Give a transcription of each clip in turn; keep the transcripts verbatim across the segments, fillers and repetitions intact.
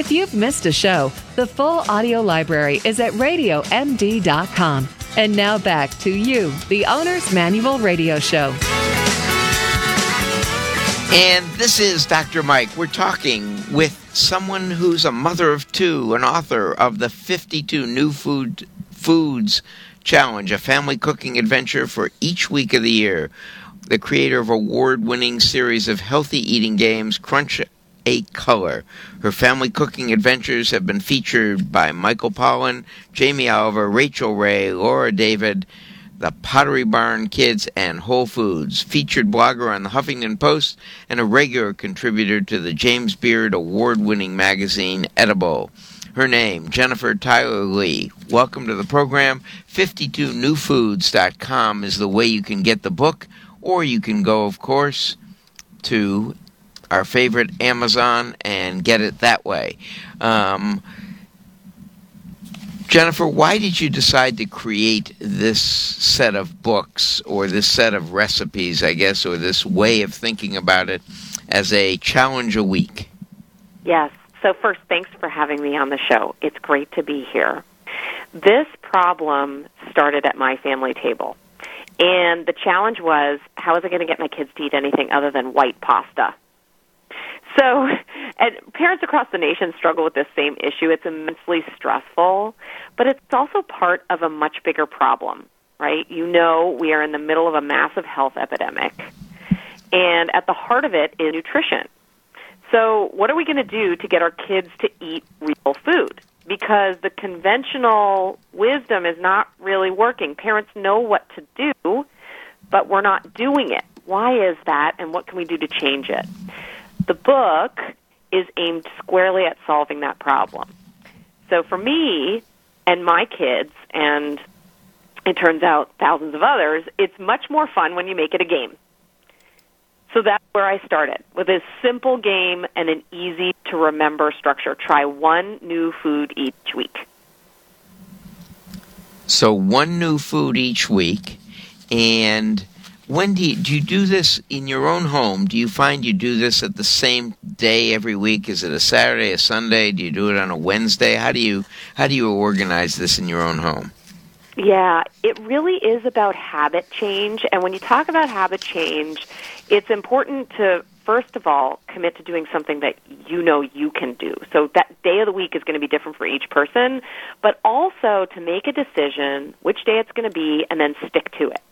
If you've missed a show, the full audio library is at radio m d dot com. And now back to you, the Owner's Manual Radio Show. And this is Doctor Mike. We're talking with someone who's a mother of two, an author of the fifty-two New Food Foods Challenge, a family cooking adventure for each week of the year. The creator of award-winning series of healthy eating games, Crunch a Color. Her family cooking adventures have been featured by Michael Pollan, Jamie Oliver, Rachel Ray, Laura David, the Pottery Barn Kids, and Whole Foods. Featured blogger on the Huffington Post and a regular contributor to the James Beard award-winning magazine Edible. Her name, Jennifer Tyler Lee. Welcome to the program. fifty-two new foods dot com is the way you can get the book, or you can go, of course, to our favorite Amazon and get it that way. Um, Jennifer, why did you decide to create this set of books, or this set of recipes, I guess, or this way of thinking about it as a challenge a week? Yes. So first, thanks for having me on the show. It's great to be here. This problem started at my family table. And the challenge was, how was I going to get my kids to eat anything other than white pasta? So, and parents across the nation struggle with this same issue. It's immensely stressful, but it's also part of a much bigger problem, right? You know, we are in the middle of a massive health epidemic, and at the heart of it is nutrition. So what are we going to do to get our kids to eat real food? Because the conventional wisdom is not really working. Parents know what to do, but we're not doing it. Why is that, and what can we do to change it? The book is aimed squarely at solving that problem. So for me and my kids, and it turns out thousands of others, it's much more fun when you make it a game. So that's where I started, with a simple game and an easy-to-remember structure. Try one new food each week. So one new food each week, and when do you, do you do this in your own home? Do you find you do this at the same day every week? Is it a Saturday, a Sunday? Do you do it on a Wednesday? How do you how do you organize this in your own home? Yeah, it really is about habit change. And when you talk about habit change, it's important to, first of all, commit to doing something that you know you can do. So that day of the week is going to be different for each person, but also to make a decision which day it's going to be and then stick to it.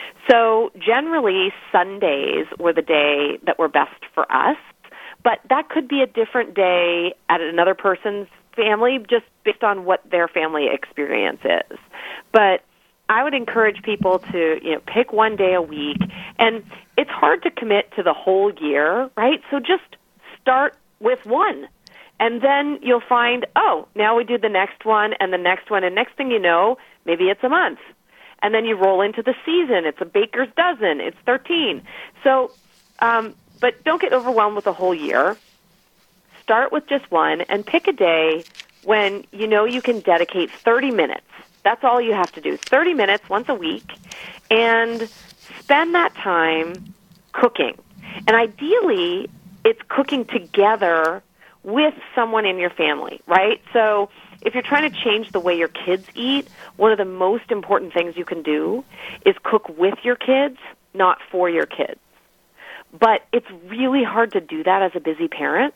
So generally, Sundays were the day that were best for us, but that could be a different day at another person's family, just based on what their family experience is. But I would encourage people to, you know, pick one day a week, and it's hard to commit to the whole year, right? So just start with one, and then you'll find, oh, now we do the next one and the next one, and next thing you know, maybe it's a month. And then you roll into the season. It's a baker's dozen. It's thirteen. So, um, but don't get overwhelmed with the whole year. Start with just one and pick a day when you know you can dedicate thirty minutes. That's all you have to do, thirty minutes once a week, and spend that time cooking. And ideally, it's cooking together with someone in your family, right? So if you're trying to change the way your kids eat, one of the most important things you can do is cook with your kids, not for your kids. But it's really hard to do that as a busy parent.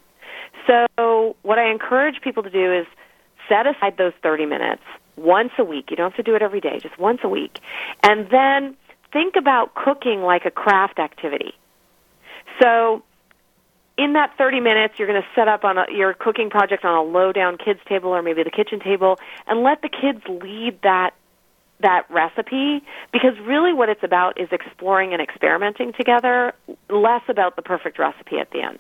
So what I encourage people to do is set aside those thirty minutes once a week. You don't have to do it every day, just once a week. And then think about cooking like a craft activity. So in that thirty minutes, you're going to set up on a, your cooking project on a low-down kids' table or maybe the kitchen table, and let the kids lead that that recipe, because really what it's about is exploring and experimenting together, less about the perfect recipe at the end.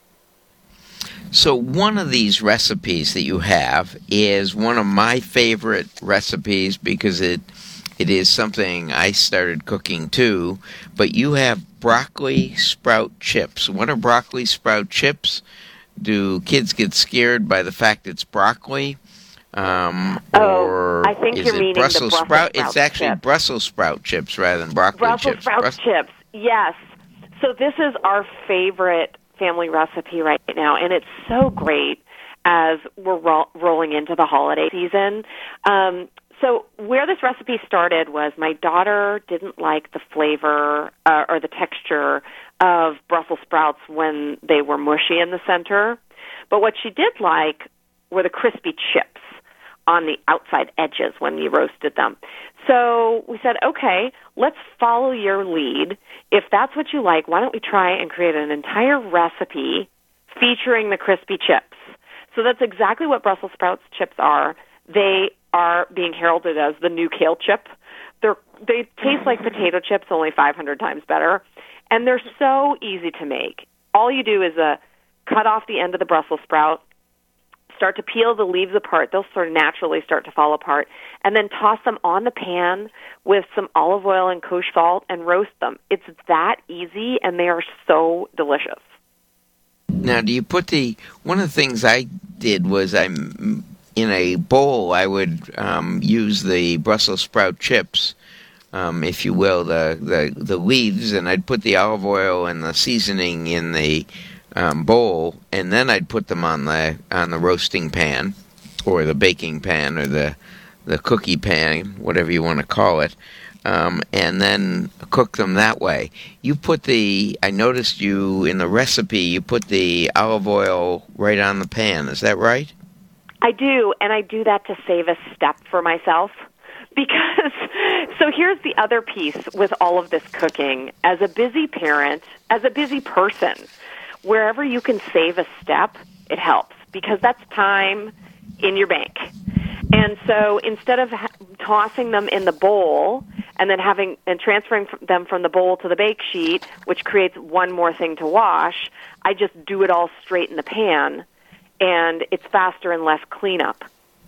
So one of these recipes that you have is one of my favorite recipes because it it is something I started cooking too, but you have broccoli sprout chips. What are broccoli sprout chips? Do kids get scared by the fact it's broccoli? Um, oh, or I think is you're it meaning Brussels the Brussels sprout, sprout? It's actually chips. Brussels sprout chips rather than broccoli Brussels chips. sprout Brus- chips, yes. So this is our favorite family recipe right now, and it's so great. as we're ro- rolling into the holiday season. Um, so where this recipe started was my daughter didn't like the flavor uh, or the texture of Brussels sprouts when they were mushy in the center. But what she did like were the crispy chips on the outside edges when you roasted them. So we said, okay, let's follow your lead. If that's what you like, why don't we try and create an entire recipe featuring the crispy chips? So that's exactly what Brussels sprouts chips are. They are being heralded as the new kale chip. They're, they taste like potato chips, only five hundred times better. And they're so easy to make. All you do is uh, cut off the end of the Brussels sprout, start to peel the leaves apart. They'll sort of naturally start to fall apart. And then toss them on the pan with some olive oil and kosher salt and roast them. It's that easy, and they are so delicious. Now, do you put the... One of the things I did was I, in a bowl, I would um, use the Brussels sprout chips, um, if you will, the, the, the leaves, and I'd put the olive oil and the seasoning in the Um, bowl, and then I'd put them on the on the roasting pan, or the baking pan, or the the cookie pan, whatever you want to call it, um, and then cook them that way. You put the, I noticed you in the recipe, you put the olive oil right on the pan. Is that right? I do, and I do that to save a step for myself. Because, so here's the other piece with all of this cooking. As a busy parent, as a busy person, wherever you can save a step, it helps, because that's time in your bank. And so instead of ha- tossing them in the bowl and then having and transferring f- them from the bowl to the bake sheet, which creates one more thing to wash, I just do it all straight in the pan, and it's faster and less cleanup.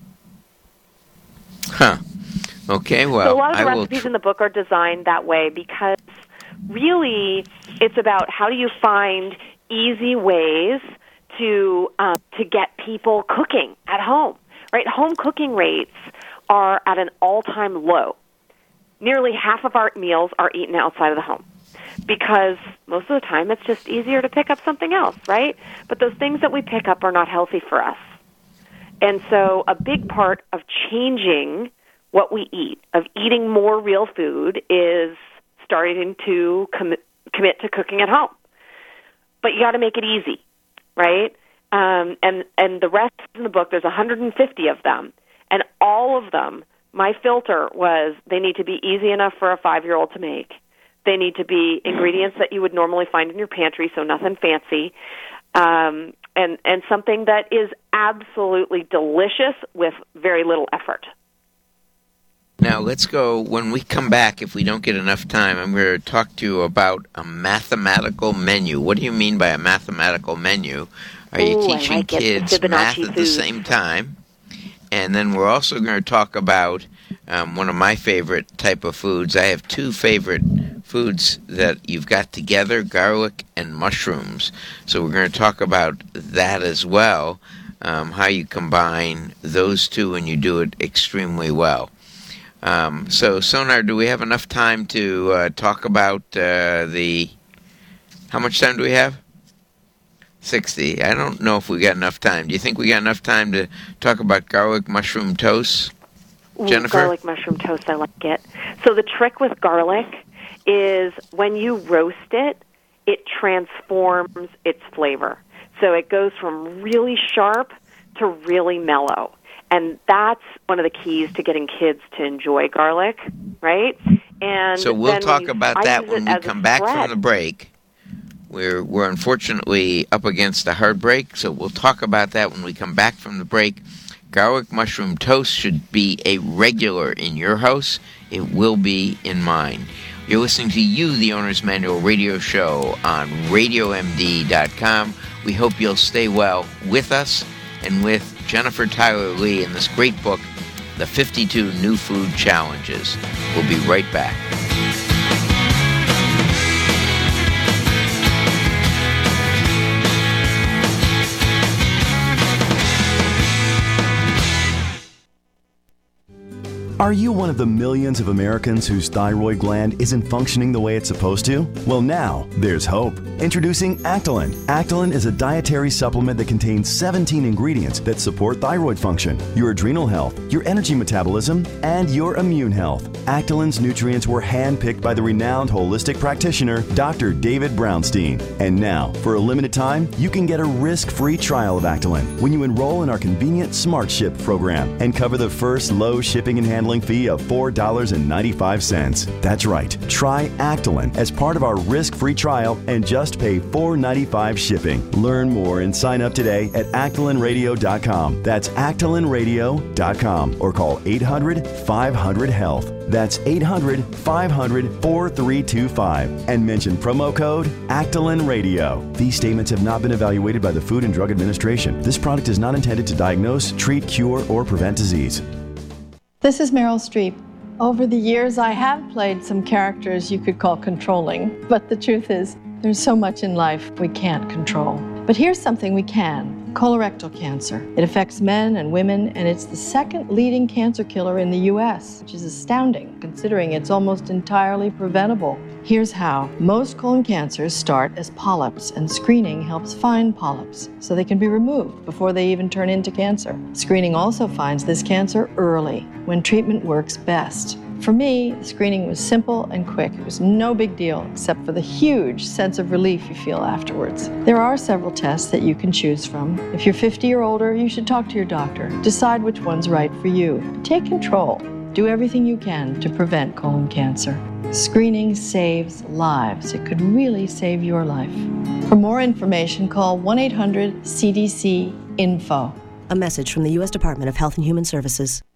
Huh. Okay, well, so a lot of the I recipes tr- in the book are designed that way, because really it's about how do you find easy ways to um, to get people cooking at home, right? Home cooking rates are at an all-time low. Nearly half of our meals are eaten outside of the home, because most of the time it's just easier to pick up something else, right? But those things that we pick up are not healthy for us. And so a big part of changing what we eat, of eating more real food, is starting to commit, commit to cooking at home. But you got to make it easy, right? Um, and and the rest in the book, there's one hundred fifty of them, and all of them, my filter was they need to be easy enough for a five-year-old to make. They need to be ingredients that you would normally find in your pantry, so nothing fancy, um, and and something that is absolutely delicious with very little effort. Now, let's go, when we come back, if we don't get enough time, I'm going to talk to you about a mathematical menu. What do you mean by a mathematical menu? Are you Ooh, teaching like kids math at the same time? And then we're also going to talk about um, one of my favorite type of foods. I have two favorite foods that you've got together, garlic and mushrooms. So we're going to talk about that as well, um, how you combine those two and you do it extremely well. Um, so, Sonar, do we have enough time to uh, talk about uh, the... How much time do we have? sixty. I don't know if we got enough time. Do you think we got enough time to talk about garlic mushroom toast, Jennifer? Ooh, garlic mushroom toast, I like it. So the trick with garlic is when you roast it, it transforms its flavor. So it goes from really sharp to really mellow. And that's one of the keys to getting kids to enjoy garlic, right? And so we'll then talk you about that when we as come a back spread. from the break. We're we're unfortunately up against a hard break, so we'll talk about that when we come back from the break. Garlic mushroom toast should be a regular in your house. It will be in mine. You're listening to You, the Owner's Manual radio show on radio m d dot com. We hope you'll stay well with us and with Jennifer Tyler Lee in this great book, The fifty-two New Food Challenges. We'll be right back. Are you one of the millions of Americans whose thyroid gland isn't functioning the way it's supposed to? Well, now there's hope. Introducing Actilin. Actilin is a dietary supplement that contains seventeen ingredients that support thyroid function, your adrenal health, your energy metabolism, and your immune health. Actilin's nutrients were handpicked by the renowned holistic practitioner, Doctor David Brownstein. And now, for a limited time, you can get a risk-free trial of Actilin when you enroll in our convenient Smart Ship program and cover the first low shipping and handling fee of four dollars and ninety-five cents. That's right. Try Actilin as part of our risk-free trial and just pay four dollars and ninety-five cents shipping. Learn more and sign up today at actilin radio dot com. That's actilin radio dot com or call eight hundred, five hundred, health. That's eight hundred, five hundred, four three two five and mention promo code Actilin Radio. These statements have not been evaluated by the Food and Drug Administration. This product is not intended to diagnose, treat, cure, or prevent disease. This is Meryl Streep. Over the years, I have played some characters you could call controlling, but the truth is, there's so much in life we can't control. But here's something we can. Colorectal cancer. It affects men and women, and it's the second leading cancer killer in the U S, which is astounding, considering it's almost entirely preventable. Here's how. Most colon cancers start as polyps, and screening helps find polyps, so they can be removed before they even turn into cancer. Screening also finds this cancer early, when treatment works best. For me, the screening was simple and quick. It was no big deal, except for the huge sense of relief you feel afterwards. There are several tests that you can choose from. If you're fifty or older, you should talk to your doctor. Decide which one's right for you. Take control. Do everything you can to prevent colon cancer. Screening saves lives. It could really save your life. For more information, call one eight hundred C D C info. A message from the U S Department of Health and Human Services.